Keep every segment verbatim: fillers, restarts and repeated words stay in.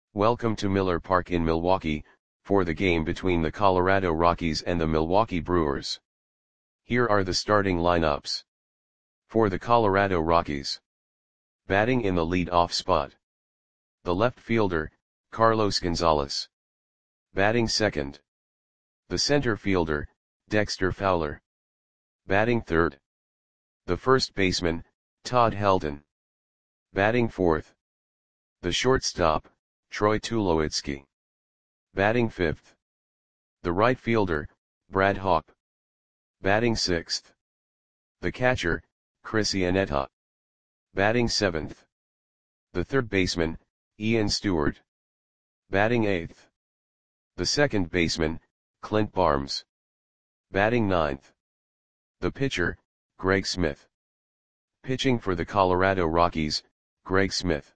Welcome to Miller Park in Milwaukee, for the game between the Colorado Rockies and the Milwaukee Brewers. Here are the starting lineups. For the Colorado Rockies. Batting in the lead-off spot. The left fielder, Carlos Gonzalez. Batting second. The center fielder, Dexter Fowler. Batting third. The first baseman, Todd Helton. Batting fourth. The shortstop, Troy Tulowitzki. Batting fifth. The right fielder, Brad Hawpe. Batting sixth. The catcher, Chris Iannetta. Batting seventh. The third baseman, Ian Stewart. Batting eighth. The second baseman, Clint Barnes. Batting ninth. The pitcher, Greg Smith. Pitching for the Colorado Rockies, Greg Smith.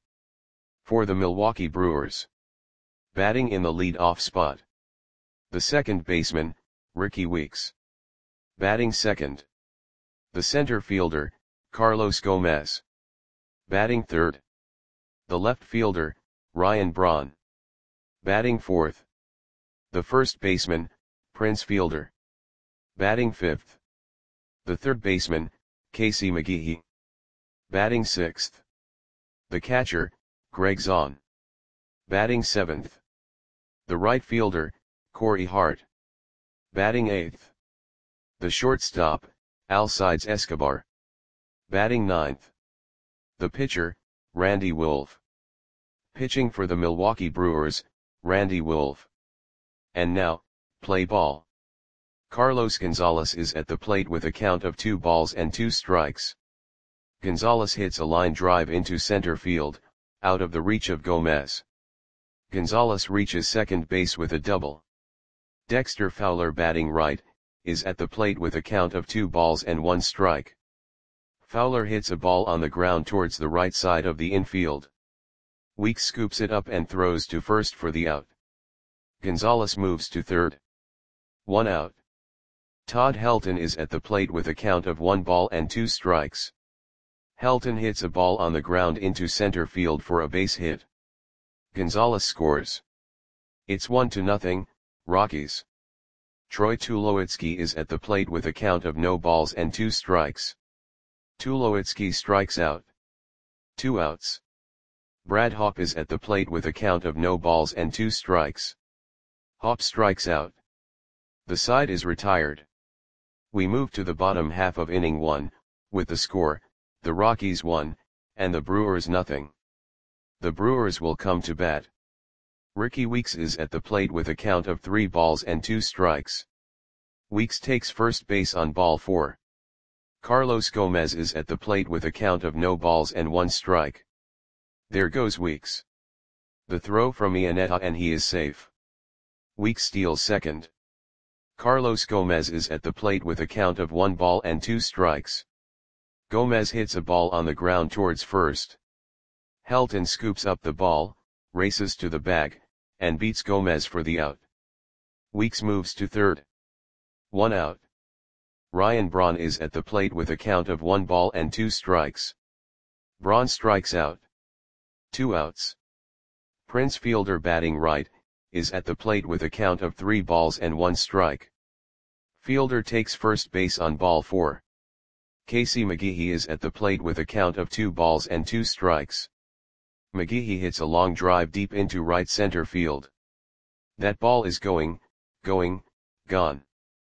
For the Milwaukee Brewers. Batting in the lead-off spot. The second baseman, Rickie Weeks. Batting second. The center fielder, Carlos Gomez. Batting third. The left fielder, Ryan Braun. Batting fourth. The first baseman, Prince Fielder. Batting fifth. The third baseman, Casey McGehee. Batting sixth. The catcher, Greg Zahn. Batting seventh. The right fielder, Corey Hart. Batting eighth. The shortstop, Alcides Escobar. Batting ninth. The pitcher, Randy Wolf. Pitching for the Milwaukee Brewers, Randy Wolf. And now, play ball. Carlos Gonzalez is at the plate with a count of two balls and two strikes. Gonzalez hits a line drive into center field, out of the reach of Gomez. Gonzalez reaches second base with a double. Dexter Fowler, batting right, is at the plate with a count of two balls and one strike. Fowler hits a ball on the ground towards the right side of the infield. Weeks scoops it up and throws to first for the out. Gonzalez moves to third. One out. Todd Helton is at the plate with a count of one ball and two strikes. Helton hits a ball on the ground into center field for a base hit. Gonzalez scores. It's one to nothing, Rockies. Troy Tulowitzki is at the plate with a count of no balls and two strikes. Tulowitzki strikes out. Two outs. Brad Hawpe is at the plate with a count of no balls and two strikes. Hawpe strikes out. The side is retired. We move to the bottom half of inning one, with the score, the Rockies one, and the Brewers nothing. The Brewers will come to bat. Rickie Weeks is at the plate with a count of three balls and two strikes. Weeks takes first base on ball four. Carlos Gomez is at the plate with a count of no balls and one strike. There goes Weeks. The throw from Iannetta and he is safe. Weeks steals second. Carlos Gomez is at the plate with a count of one ball and two strikes. Gomez hits a ball on the ground towards first. Helton scoops up the ball, races to the bag, and beats Gomez for the out. Weeks moves to third. One out. Ryan Braun is at the plate with a count of one ball and two strikes. Braun strikes out. Two outs. Prince Fielder, batting right, is at the plate with a count of three balls and one strike. Fielder takes first base on ball four. Casey McGehee is at the plate with a count of two balls and two strikes. McGehee hits a long drive deep into right center field. That ball is going, going, gone.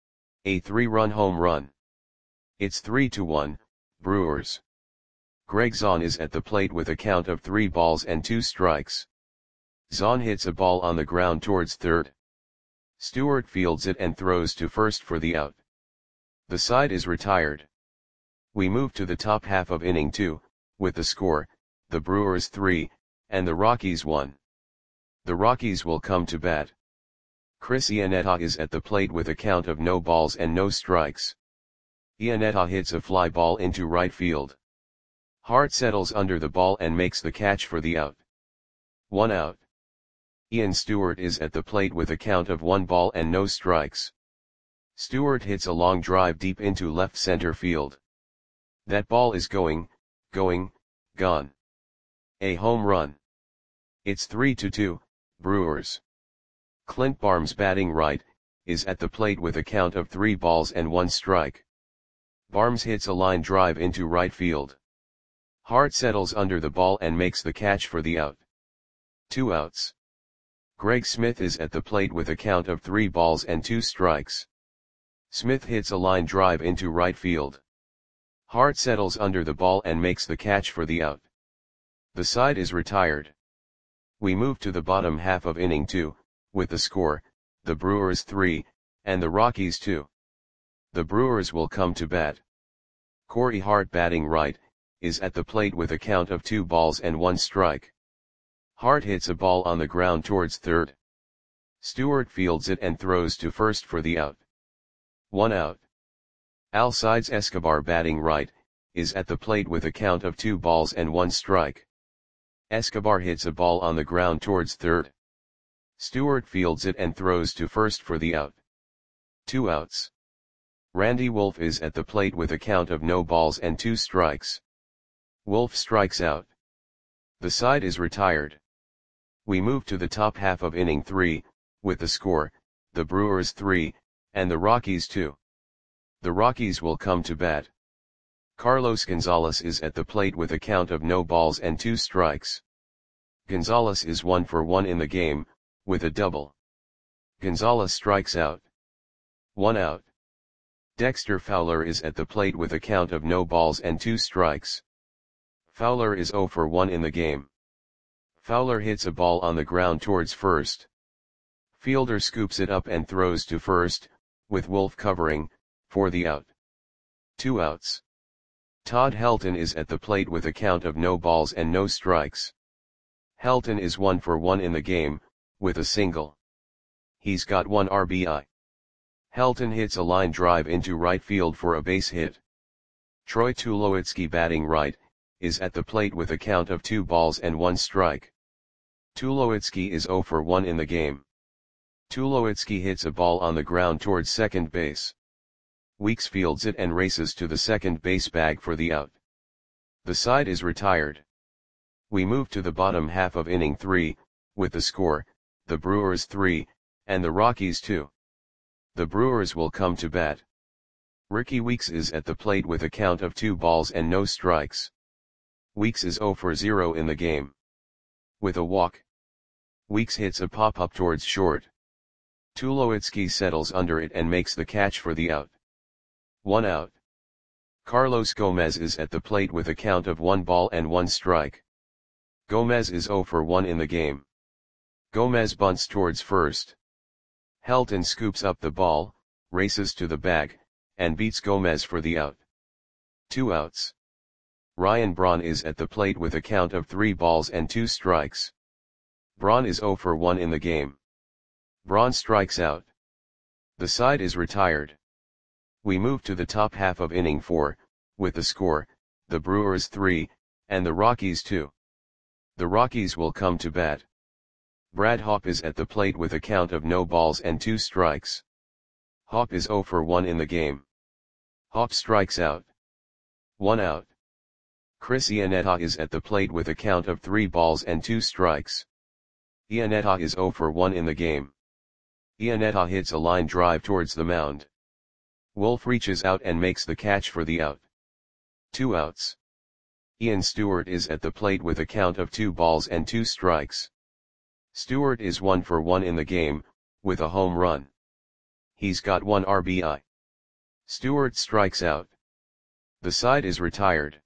A three-run home run. It's three to one, Brewers. Greg Zahn is at the plate with a count of three balls and two strikes. Zahn hits a ball on the ground towards third. Stewart fields it and throws to first for the out. The side is retired. We move to the top half of inning two, with the score, the Brewers three, and the Rockies one. The Rockies will come to bat. Chris Iannetta is at the plate with a count of no balls and no strikes. Iannetta hits a fly ball into right field. Hart settles under the ball and makes the catch for the out. One out. Ian Stewart is at the plate with a count of one ball and no strikes. Stewart hits a long drive deep into left center field. That ball is going, going, gone. A home run. It's three to two, Brewers. Clint Barnes batting right, is at the plate with a count of three balls and one strike. Barnes hits a line drive into right field. Hart settles under the ball and makes the catch for the out. Two outs. Greg Smith is at the plate with a count of three balls and two strikes. Smith hits a line drive into right field. Hart settles under the ball and makes the catch for the out. The side is retired. We move to the bottom half of inning two, with the score, the Brewers three, and the Rockies two. The Brewers will come to bat. Corey Hart batting right, is at the plate with a count of two balls and one strike. Hart hits a ball on the ground towards third. Stewart fields it and throws to first for the out. One out. Alcides Escobar batting right, is at the plate with a count of two balls and one strike. Escobar hits a ball on the ground towards third. Stewart fields it and throws to first for the out. Two outs. Randy Wolf is at the plate with a count of no balls and two strikes. Wolf strikes out. The side is retired. We move to the top half of inning three, with the score, the Brewers three, and the Rockies two. The Rockies will come to bat. Carlos Gonzalez is at the plate with a count of no balls and two strikes. Gonzalez is one for one in the game, with a double. Gonzalez strikes out. One out. Dexter Fowler is at the plate with a count of no balls and two strikes. Fowler is zero for one in the game. Fowler hits a ball on the ground towards first. Fielder scoops it up and throws to first, with Wolf covering, for the out. Two outs. Todd Helton is at the plate with a count of no balls and no strikes. Helton is one for one in the game, with a single. He's got one R B I. Helton hits a line drive into right field for a base hit. Troy Tulowitzki batting right, is at the plate with a count of two balls and one strike. Tulowitzki is zero for one in the game. Tulowitzki hits a ball on the ground towards second base. Weeks fields it and races to the second base bag for the out. The side is retired. We move to the bottom half of inning three, with the score, the Brewers three, and the Rockies two. The Brewers will come to bat. Ricky Weeks is at the plate with a count of two balls and no strikes. Weeks is zero for zero in the game. With a walk. Weeks hits a pop-up towards short. Tulowitzki settles under it and makes the catch for the out. One out. Carlos Gomez is at the plate with a count of one ball and one strike. Gomez is zero for one in the game. Gomez bunts towards first. Helton scoops up the ball, races to the bag, and beats Gomez for the out. Two outs. Ryan Braun is at the plate with a count of three balls and two strikes. Braun is zero for one in the game. Braun strikes out. The side is retired. We move to the top half of inning four, with the score, the Brewers three, and the Rockies two. The Rockies will come to bat. Brad Hawpe is at the plate with a count of no balls and two strikes. Hawpe is zero for one in the game. Hawpe strikes out. One out. Chris Iannetta is at the plate with a count of three balls and two strikes. Iannetta is zero for one in the game. Iannetta hits a line drive towards the mound. Wolf reaches out and makes the catch for the out. Two outs. Ian Stewart is at the plate with a count of two balls and two strikes. Stewart is one for one in the game, with a home run. He's got one R B I. Stewart strikes out. The side is retired.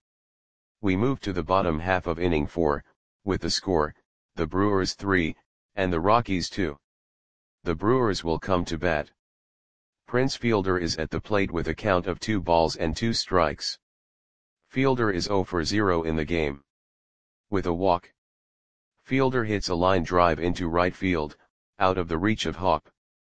We move to the bottom half of inning four, with the score, the Brewers three, and the Rockies two. The Brewers will come to bat. Prince Fielder is at the plate with a count of two balls and two strikes. Fielder is zero for zero in the game. With a walk. Fielder hits a line drive into right field, out of the reach of Hawpe.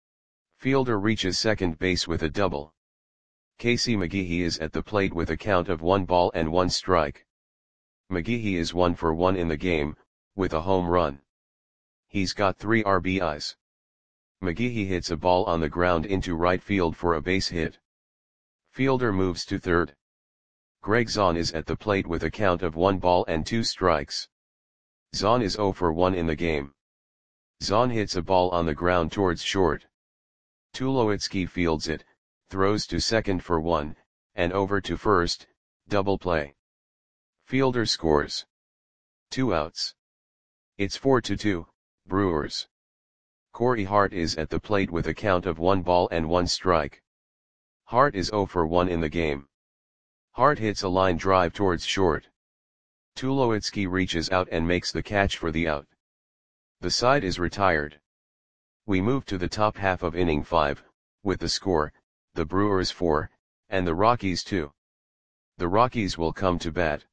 Fielder reaches second base with a double. Casey McGehee is at the plate with a count of one ball and one strike. McGehee is one for one in the game, with a home run. He's got three R B Is. McGehee hits a ball on the ground into right field for a base hit. Fielder moves to third. Greg Zahn is at the plate with a count of one ball and two strikes. Zahn is zero for one in the game. Zahn hits a ball on the ground towards short. Tulowitzki fields it, throws to second for one, and over to first, double play. Fielder scores. Two outs. It's four to two, Brewers. Corey Hart is at the plate with a count of one ball and one strike. Hart is zero for one in the game. Hart hits a line drive towards short. Tulowitzki reaches out and makes the catch for the out. The side is retired. We move to the top half of inning five, with the score, the Brewers four, and the Rockies two. The Rockies will come to bat.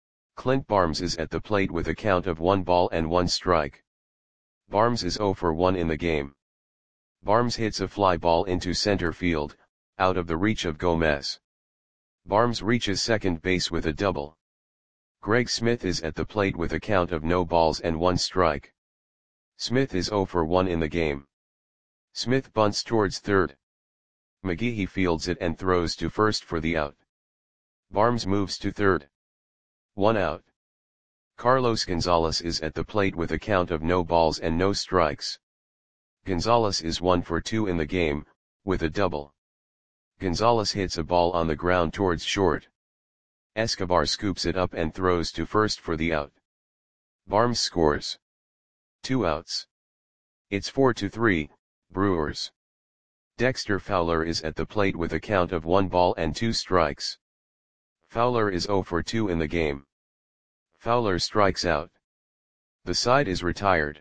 Clint Barnes is at the plate with a count of one ball and one strike. Barnes is zero for one in the game. Barnes hits a fly ball into center field, out of the reach of Gomez. Barnes reaches second base with a double. Greg Smith is at the plate with a count of no balls and one strike. Smith is zero for one in the game. Smith bunts towards third. McGehee fields it and throws to first for the out. Barnes moves to third. One out. Carlos Gonzalez is at the plate with a count of no balls and no strikes. Gonzalez is one for two in the game, with a double. Gonzalez hits a ball on the ground towards short. Escobar scoops it up and throws to first for the out. Barnes scores. Two outs. It's four to three, Brewers. Dexter Fowler is at the plate with a count of one ball and two strikes. Fowler is zero for two in the game. Fowler strikes out. The side is retired.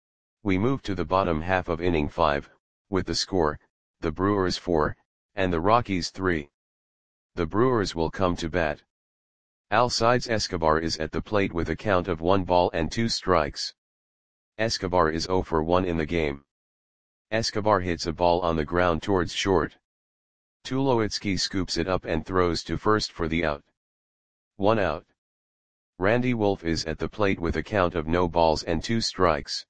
We move to the bottom half of inning five, with the score, the Brewers four, and the Rockies three. The Brewers will come to bat. Alcides Escobar is at the plate with a count of one ball and two strikes. Escobar is zero for one in the game. Escobar hits a ball on the ground towards short. Tulowitzki scoops it up and throws to first for the out. One out. Randy Wolf is at the plate with a count of no balls and two strikes.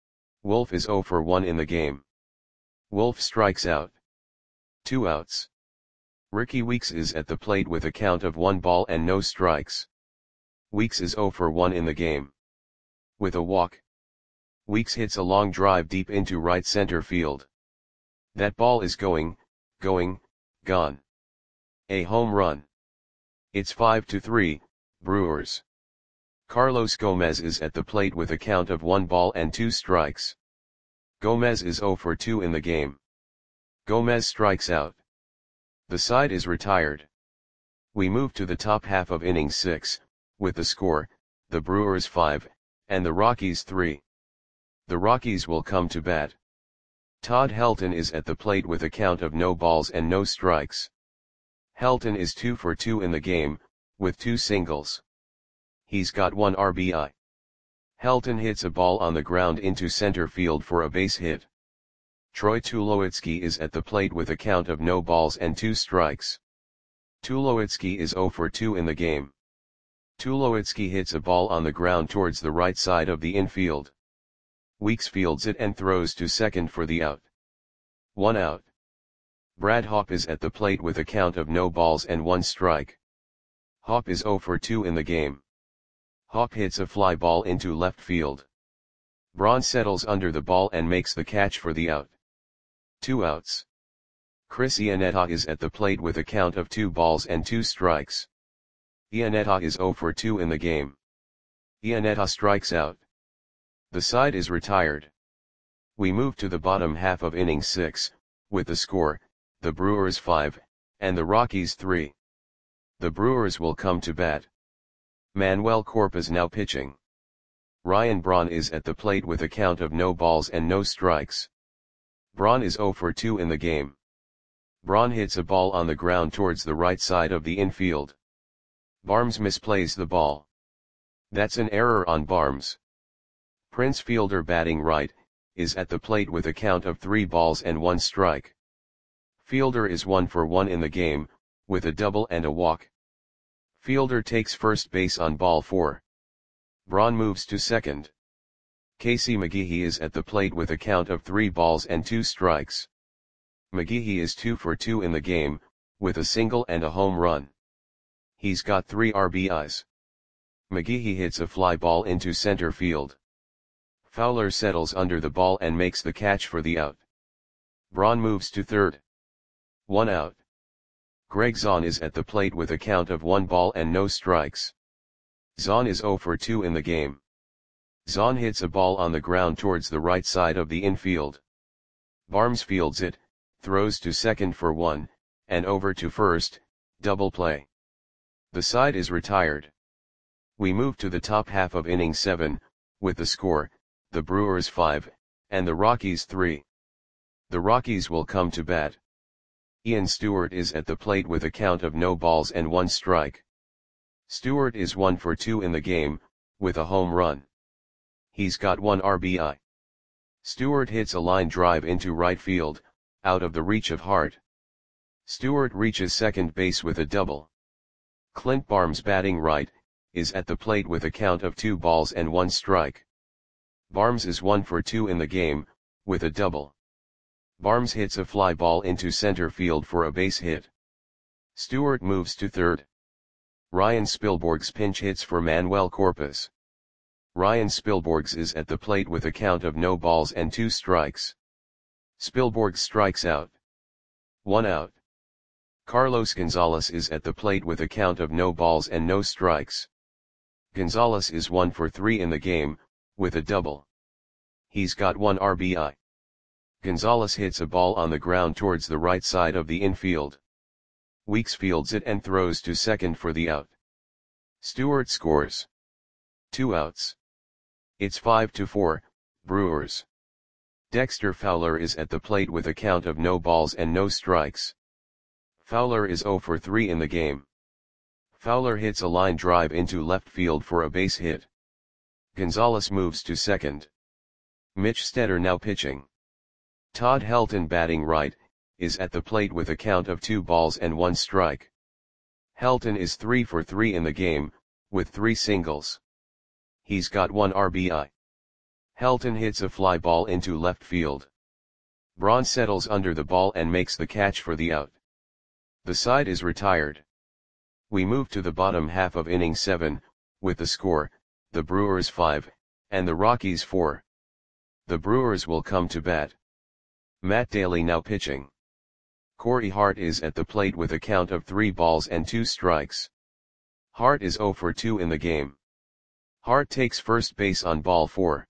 Wolf is zero for one in the game. Wolf strikes out. Two outs. Ricky Weeks is at the plate with a count of one ball and no strikes. Weeks is zero for one in the game. With a walk. Weeks hits a long drive deep into right center field. That ball is going, going, gone. A home run. It's five to three, Brewers. Carlos Gomez is at the plate with a count of one ball and two strikes. Gomez is zero for two in the game. Gomez strikes out. The side is retired. We move to the top half of inning six, with the score, the Brewers five, and the Rockies three. The Rockies will come to bat. Todd Helton is at the plate with a count of no balls and no strikes. Helton is two for two in the game, with two singles. He's got one R B I. Helton hits a ball on the ground into center field for a base hit. Troy Tulowitzki is at the plate with a count of no balls and two strikes. Tulowitzki is zero for two in the game. Tulowitzki hits a ball on the ground towards the right side of the infield. Weeks fields it and throws to second for the out. One out. Brad Hopp is at the plate with a count of no balls and one strike. Hopp is zero for two in the game. Hopp hits a fly ball into left field. Braun settles under the ball and makes the catch for the out. Two outs. Chris Iannetta is at the plate with a count of two balls and two strikes. Iannetta is zero for two in the game. Iannetta strikes out. The side is retired. We move to the bottom half of inning six, with the score, the Brewers five, and the Rockies three. The Brewers will come to bat. Manuel Corp is now pitching. Ryan Braun is at the plate with a count of no balls and no strikes. Braun is zero for two in the game. Braun hits a ball on the ground towards the right side of the infield. Barnes misplays the ball. That's an error on Barnes. Prince Fielder, batting right, is at the plate with a count of three balls and one strike. Fielder is one for one in the game, with a double and a walk. Fielder takes first base on ball four. Braun moves to second. Casey McGehee is at the plate with a count of three balls and two strikes. McGehee is two for two in the game, with a single and a home run. He's got three R B Is. McGehee hits a fly ball into center field. Fowler settles under the ball and makes the catch for the out. Braun moves to third. One out. Greg Zaun is at the plate with a count of one ball and no strikes. Zaun is zero for two in the game. Zaun hits a ball on the ground towards the right side of the infield. Barnes fields it, throws to second for one, and over to first, double play. The side is retired. We move to the top half of inning seven, with the score, the Brewers five, and the Rockies three. The Rockies will come to bat. Ian Stewart is at the plate with a count of no balls and one strike. Stewart is one for two in the game, with a home run. He's got one R B I. Stewart hits a line drive into right field, out of the reach of Hart. Stewart reaches second base with a double. Clint Barnes, batting right, is at the plate with a count of two balls and one strike. Barnes is one for two in the game, with a double. Barnes hits a fly ball into center field for a base hit. Stewart moves to third. Ryan Spilborghs pinch hits for Manuel Corpus. Ryan Spilborghs is at the plate with a count of no balls and two strikes. Spilborghs strikes out. One out. Carlos Gonzalez is at the plate with a count of no balls and no strikes. Gonzalez is one for three in the game, with a double. He's got one R B I. Gonzalez hits a ball on the ground towards the right side of the infield. Weeks fields it and throws to second for the out. Stewart scores. Two outs. It's five to four, Brewers. Dexter Fowler is at the plate with a count of no balls and no strikes. Fowler is zero for three in the game. Fowler hits a line drive into left field for a base hit. Gonzalez moves to second. Mitch Stetter now pitching. Todd Helton, batting right, is at the plate with a count of two balls and one strike. Helton is three for three in the game, with three singles. He's got one R B I. Helton hits a fly ball into left field. Braun settles under the ball and makes the catch for the out. The side is retired. We move to the bottom half of inning seven, with the score, the Brewers five, and the Rockies four. The Brewers will come to bat. Matt Daly now pitching. Corey Hart is at the plate with a count of three balls and two strikes. Hart is zero for two in the game. Hart takes first base on ball four.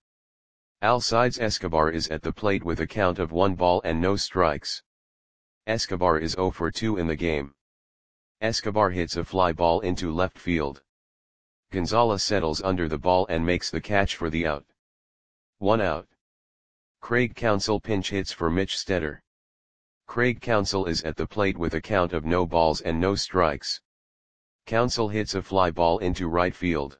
Alcides Escobar is at the plate with a count of one ball and no strikes. Escobar is zero for two in the game. Escobar hits a fly ball into left field. Gonzalez settles under the ball and makes the catch for the out. One out. Craig Counsell pinch hits for Mitch Stetter. Craig Counsell is at the plate with a count of no balls and no strikes. Counsell hits a fly ball into right field.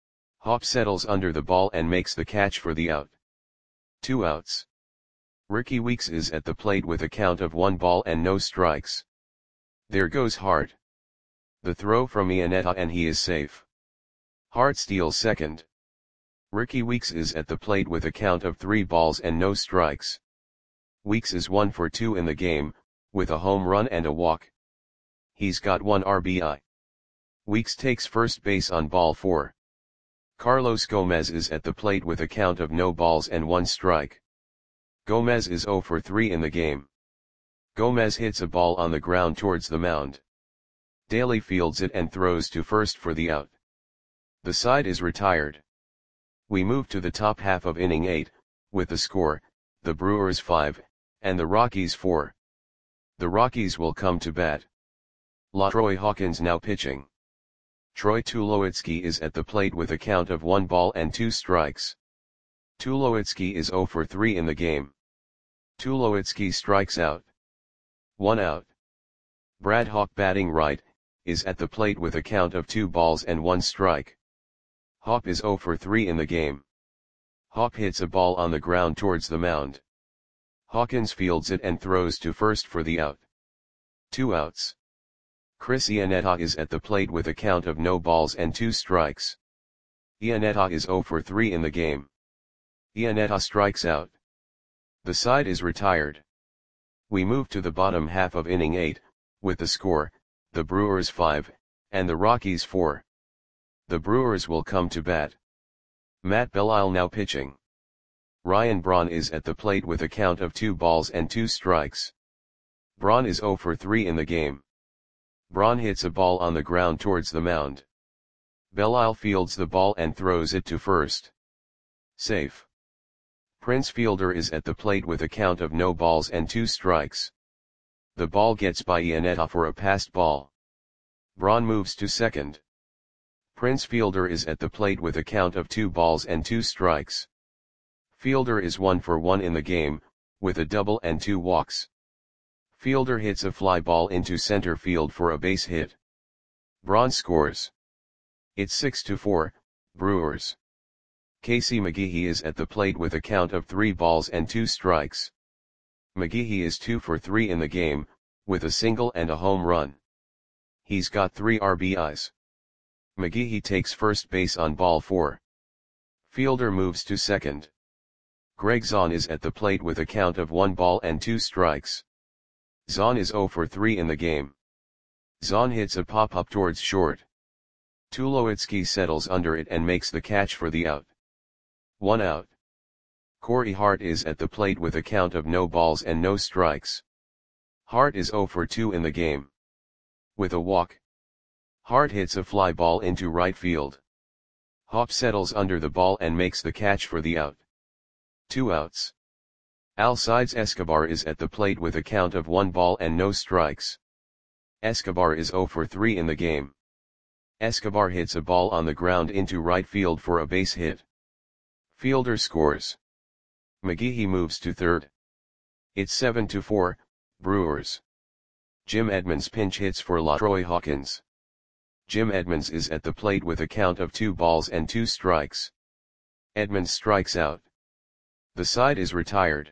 Hop settles under the ball and makes the catch for the out. Two outs. Ricky Weeks is at the plate with a count of one ball and no strikes. There goes Hart. The throw from Iannetta and he is safe. Hart steals second. Ricky Weeks is at the plate with a count of three balls and no strikes. Weeks is one for two in the game, with a home run and a walk. He's got one R B I. Weeks takes first base on ball four. Carlos Gomez is at the plate with a count of no balls and one strike. Gomez is zero for three in the game. Gomez hits a ball on the ground towards the mound. Daly fields it and throws to first for the out. The side is retired. We move to the top half of inning eight, with the score, the Brewers five, and the Rockies four. The Rockies will come to bat. LaTroy Hawkins now pitching. Troy Tulowitzki is at the plate with a count of one ball and two strikes. Tulowitzki is zero for three in the game. Tulowitzki strikes out. One out. Brad Hawk, batting right, is at the plate with a count of two balls and one strike. Hawk is zero for three in the game. Hawk hits a ball on the ground towards the mound. Hawkins fields it and throws to first for the out. Two outs. Chris Iannetta is at the plate with a count of no balls and two strikes. Iannetta is zero for three in the game. Iannetta strikes out. The side is retired. We move to the bottom half of inning eight, with the score, the Brewers five, and the Rockies four. The Brewers will come to bat. Matt Belisle now pitching. Ryan Braun is at the plate with a count of two balls and two strikes. Braun is zero for three in the game. Braun hits a ball on the ground towards the mound. Belisle fields the ball and throws it to first. Safe. Prince Fielder is at the plate with a count of no balls and two strikes. The ball gets by Iannetta for a passed ball. Braun moves to second. Prince Fielder is at the plate with a count of two balls and two strikes. Fielder is one for one in the game, with a double and two walks. Fielder hits a fly ball into center field for a base hit. Braun scores. It's six to four, Brewers. Casey McGehee is at the plate with a count of three balls and two strikes. McGehee is two for three in the game, with a single and a home run. He's got three R B Is. McGehee takes first base on ball four. Fielder moves to second. Greg Zaun is at the plate with a count of one ball and two strikes. Zaun is zero for three in the game. Zaun hits a pop-up towards short. Tulowitzki settles under it and makes the catch for the out. One out. Corey Hart is at the plate with a count of no balls and no strikes. Hart is zero for two in the game. With a walk, Hart hits a fly ball into right field. Hop settles under the ball and makes the catch for the out. Two outs. Alcides Escobar is at the plate with a count of one ball and no strikes. Escobar is zero for three in the game. Escobar hits a ball on the ground into right field for a base hit. Fielder scores. McGehee moves to third. It's seven to four, Brewers. Jim Edmonds pinch hits for LaTroy Hawkins. Jim Edmonds is at the plate with a count of two balls and two strikes. Edmonds strikes out. The side is retired.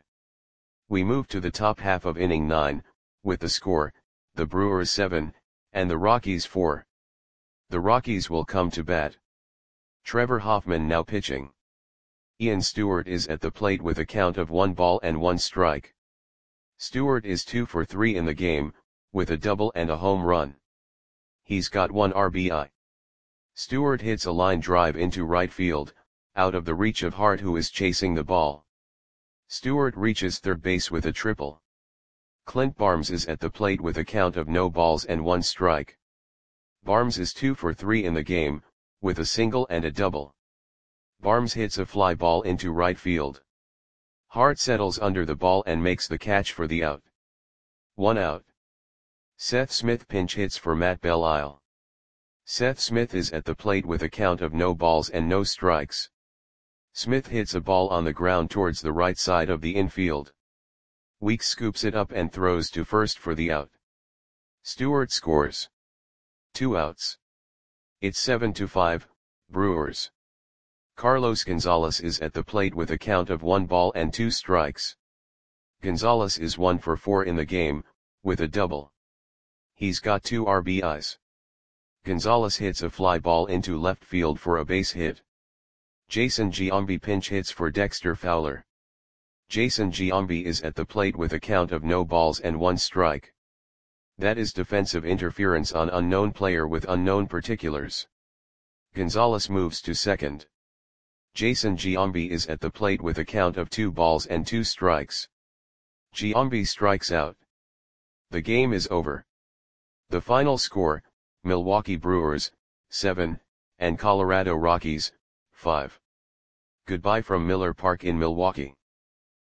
We move to the top half of inning nine, with the score, the Brewers seven, and the Rockies four. The Rockies will come to bat. Trevor Hoffman now pitching. Ian Stewart is at the plate with a count of one ball and one strike. Stewart is two for three in the game, with a double and a home run. He's got one R B I. Stewart hits a line drive into right field, out of the reach of Hart, who is chasing the ball. Stewart reaches third base with a triple. Clint Barnes is at the plate with a count of no balls and one strike. Barnes is two for three in the game, with a single and a double. Barnes hits a fly ball into right field. Hart settles under the ball and makes the catch for the out. One out. Seth Smith pinch hits for Matt Belisle. Seth Smith is at the plate with a count of no balls and no strikes. Smith hits a ball on the ground towards the right side of the infield. Weeks scoops it up and throws to first for the out. Stewart scores. Two outs. It's seven to five, Brewers. Carlos Gonzalez is at the plate with a count of one ball and two strikes. Gonzalez is one for four in the game, with a double. He's got two R B Is. Gonzalez hits a fly ball into left field for a base hit. Jason Giambi pinch hits for Dexter Fowler. Jason Giambi is at the plate with a count of no balls and one strike. That is defensive interference on unknown player with unknown particulars. Gonzalez moves to second. Jason Giambi is at the plate with a count of two balls and two strikes. Giambi strikes out. The game is over. The final score, Milwaukee Brewers, seven, and Colorado Rockies, five. Goodbye from Miller Park in Milwaukee.